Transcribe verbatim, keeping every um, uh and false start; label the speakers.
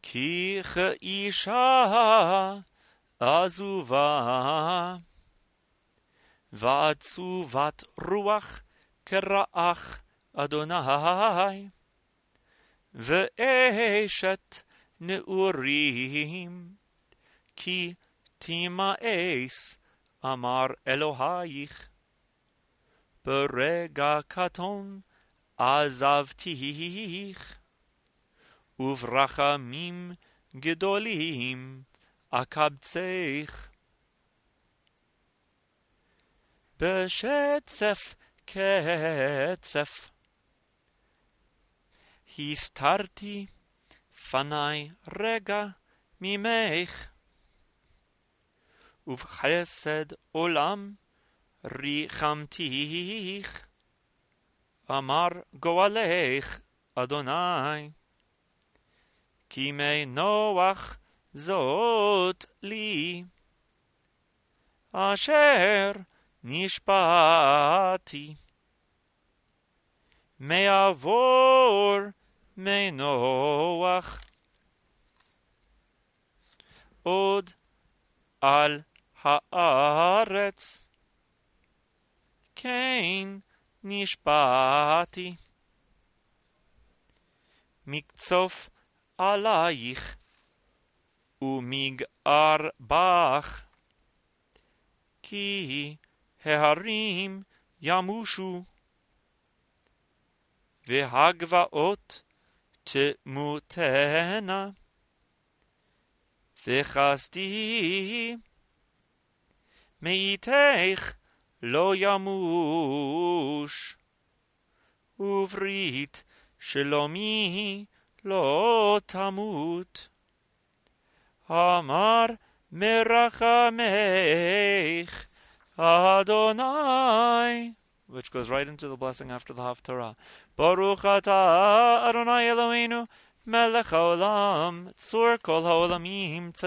Speaker 1: כי כאישה עזובה, ועצובת רוח כרעך אדוני, ואשת נעורים, כי תימאס אמר אלוהיך. ברגע קטון עזבתיך, וברחמים גדולים אקבצך. בשצף קצף הסתרתי פני רגע ממך, ובחסד עולם ריחמתיך, אמר גואלך אדוני. כי מי נוח זאת לי, אשר נשבעתי. מעבור מי נוח, עוד על הארץ, כן נשבעתי. מקצוף עלייך ומגער בך, כי ההרים ימושו, והגבעות תמותנה, וחסדי מאיתך לא ימוש, וברית שלומי לא תמות. אמר מרחמך Adonai, which goes right into the blessing after the Haftarah. Baruch atah Adonai Eloheinu melech haolam, tzur kol haolamim,